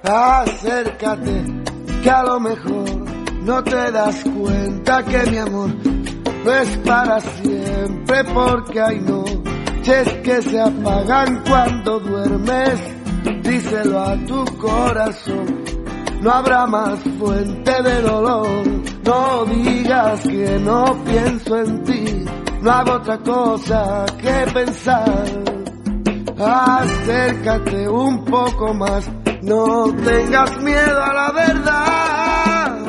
Acércate, que a lo mejor no te das cuenta que mi amor no es para siempre, porque hay noches que se apagan cuando duermes. Díselo a tu corazón, no habrá más fuente de dolor. No digas que no pienso en ti, no hago otra cosa que pensar. Acércate un poco más, no tengas miedo a la verdad.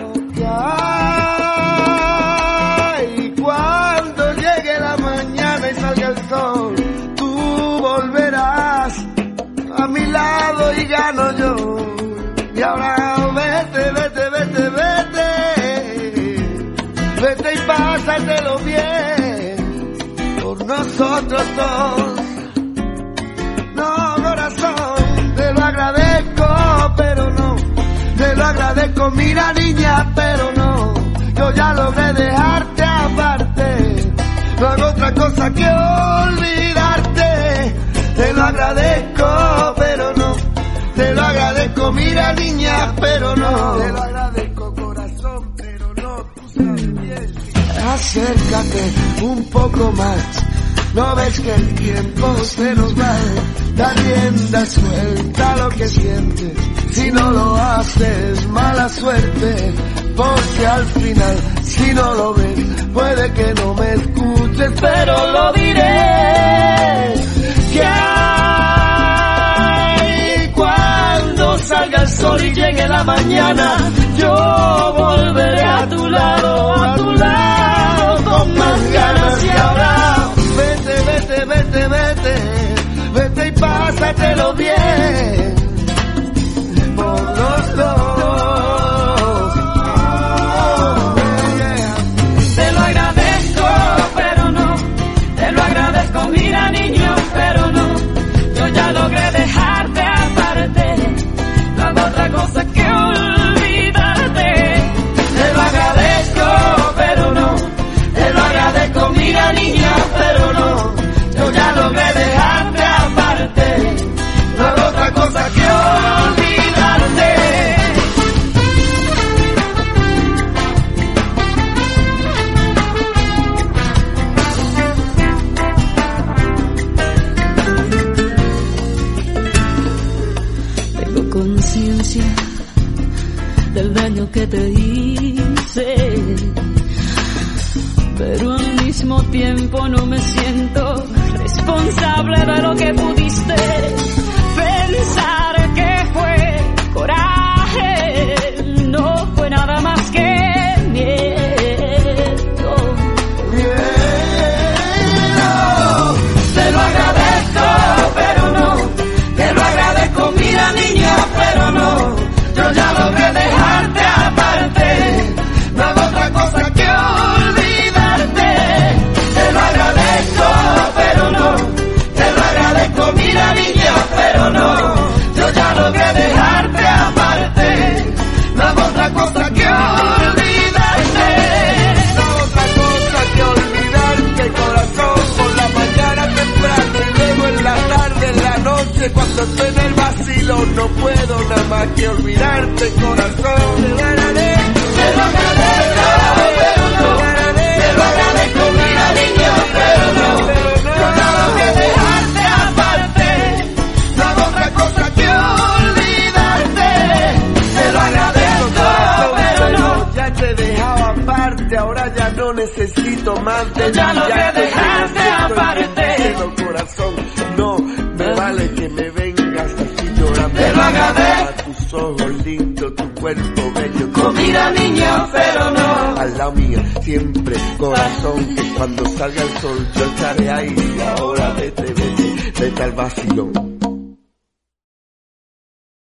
Y cuando llegue la mañana y salga el sol, tú volverás a mi lado y gano yo. Y ahora vete, vete, vete, vete, vete y pásatelo bien por nosotros dos. No, corazón, te lo agradezco, pero no, te lo agradezco, mira niña, pero no, yo ya logré dejarte aparte, no hago otra cosa que olvidarte. Te lo agradezco, pero no, te lo agradezco, mira niña, pero no, te lo agradezco, corazón, pero no, tú sabes bien. Acércate un poco más, no ves que el tiempo se nos va, da rienda suelta a lo que sientes, si no lo haces mala suerte, porque al final si no lo ves puede que no me escuches, pero lo diré, que hay cuando salga el sol y llegue la mañana, yo volveré a tu lado con más ganas. Y ahora vete, vete, vete, vete, vete y pásatelo bien por los dos. Te lo agradezco, pero no, te lo agradezco, mira niño, pero no, yo ya logré dejarte aparte, no hago otra cosa que olvidarte. Te lo agradezco, pero no, te lo agradezco, mira niña, pero no, yo ya logré dejarte aparte, no hago otra cosa que olvidarte. Tengo conciencia del daño que te hice, pero al mismo tiempo no me siento responsable de lo que pudiste pensar que fue coraje, no fue nada más que miedo. Te lo agradezco, pero no, te lo agradezco, mira niña, pero no, yo ya logré dejarte aparte, no hago otra cosa que olvidarte. Te lo agradezco, pero no, te lo agradezco, mira niña, pero no, yo ya logré dejarte aparte, no hago otra cosa que olvidarte. No otra cosa que olvidarte, corazón, por la mañana temprano y luego en la tarde, en la noche, cuando estoy en el vacilo, no puedo nada más que olvidarte, corazón. Te lo agradezco, pero no, te lo agradezco, mira niño, pero no, yo ya logré dejarte aparte, no hago otra cosa que olvidarte. Te lo agradezco, pero no, ya te he dejado aparte, ahora ya no necesito más de yo ya ti, logré te dejarte necesito aparte. entero, corazón, no me vale que me vengas así llorando. Te lo agradezco. Tus ojos lindos, tu cuerpo bello, mira niño, pero no, al lado mío siempre, corazón, que cuando salga el sol yo estaré ahí. Y ahora vete, vete, vete al vacilón.